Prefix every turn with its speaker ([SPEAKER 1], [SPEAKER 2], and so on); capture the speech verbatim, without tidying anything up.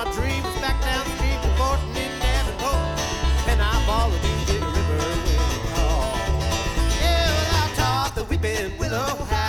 [SPEAKER 1] my dreams back down the street to Fort in Davenport. And I followed the big river when it called. Yeah, well, I taught the weeping willow how